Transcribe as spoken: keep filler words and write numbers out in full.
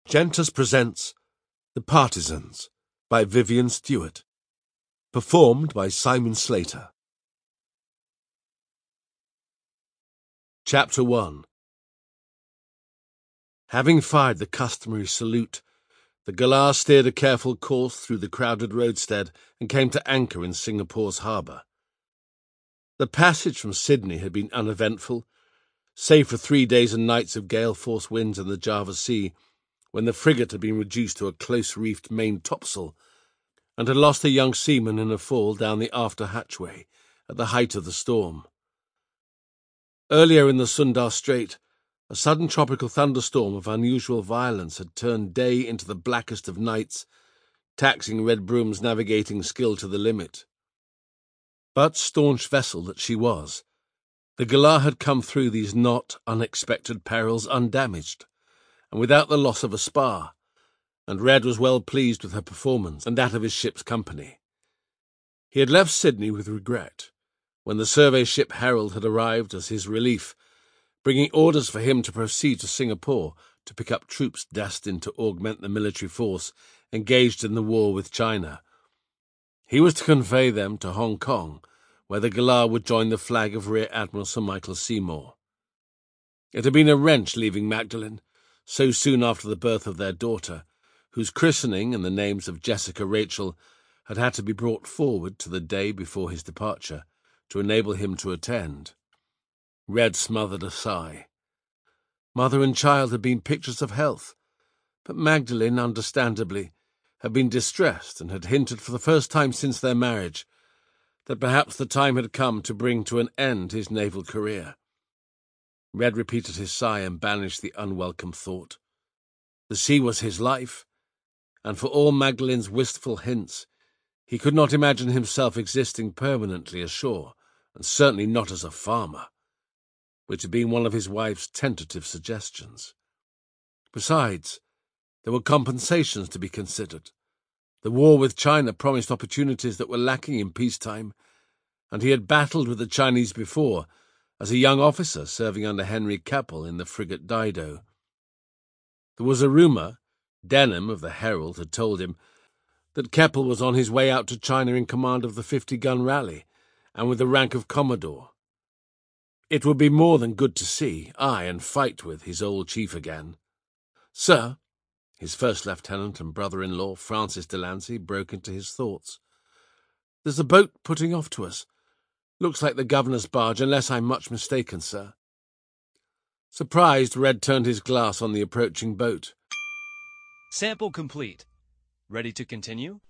Gentus presents The Partisans by Vivian Stewart, performed by Simon Slater. Chapter one. Having fired the customary salute, the Galah steered a careful course through the crowded roadstead and came to anchor in Singapore's harbour. The passage from Sydney had been uneventful, save for three days and nights of gale-force winds in the Java Sea, when the frigate had been reduced to a close-reefed main topsail and had lost a young seaman in a fall down the after hatchway at the height of the storm. Earlier in the Sunda Strait, a sudden tropical thunderstorm of unusual violence had turned day into the blackest of nights, taxing Red Broom's navigating skill to the limit. But, staunch vessel that she was, the Galah had come through these not unexpected perils undamaged, and without the loss of a spar, and Red was well pleased with her performance and that of his ship's company. He had left Sydney with regret, when the survey ship Herald had arrived as his relief, bringing orders for him to proceed to Singapore to pick up troops destined to augment the military force engaged in the war with China. He was to convey them to Hong Kong, where the Galah would join the flag of Rear Admiral Sir Michael Seymour. It had been a wrench leaving Magdalen, so soon after the birth of their daughter, whose christening and the names of Jessica Rachel had had to be brought forward to the day before his departure to enable him to attend. Red smothered a sigh. Mother and child had been pictures of health, but Magdalen, understandably, had been distressed and had hinted for the first time since their marriage that perhaps the time had come to bring to an end his naval career. Red repeated his sigh and banished the unwelcome thought. The sea was his life, and for all Magdalen's wistful hints, he could not imagine himself existing permanently ashore, and certainly not as a farmer, which had been one of his wife's tentative suggestions. Besides, there were compensations to be considered. The war with China promised opportunities that were lacking in peacetime, and he had battled with the Chinese before, as a young officer serving under Henry Keppel in the frigate Dido. There was a rumour, Denham of the Herald had told him, that Keppel was on his way out to China in command of the fifty-gun Raleigh, and with the rank of Commodore. It would be more than good to see, aye, and fight with, his old chief again. "Sir," his first lieutenant and brother-in-law, Francis Delancey, broke into his thoughts, "there's a boat putting off to us. Looks like the governor's barge, unless I'm much mistaken, sir." Surprised, Red turned his glass on the approaching boat. Sample complete. Ready to continue?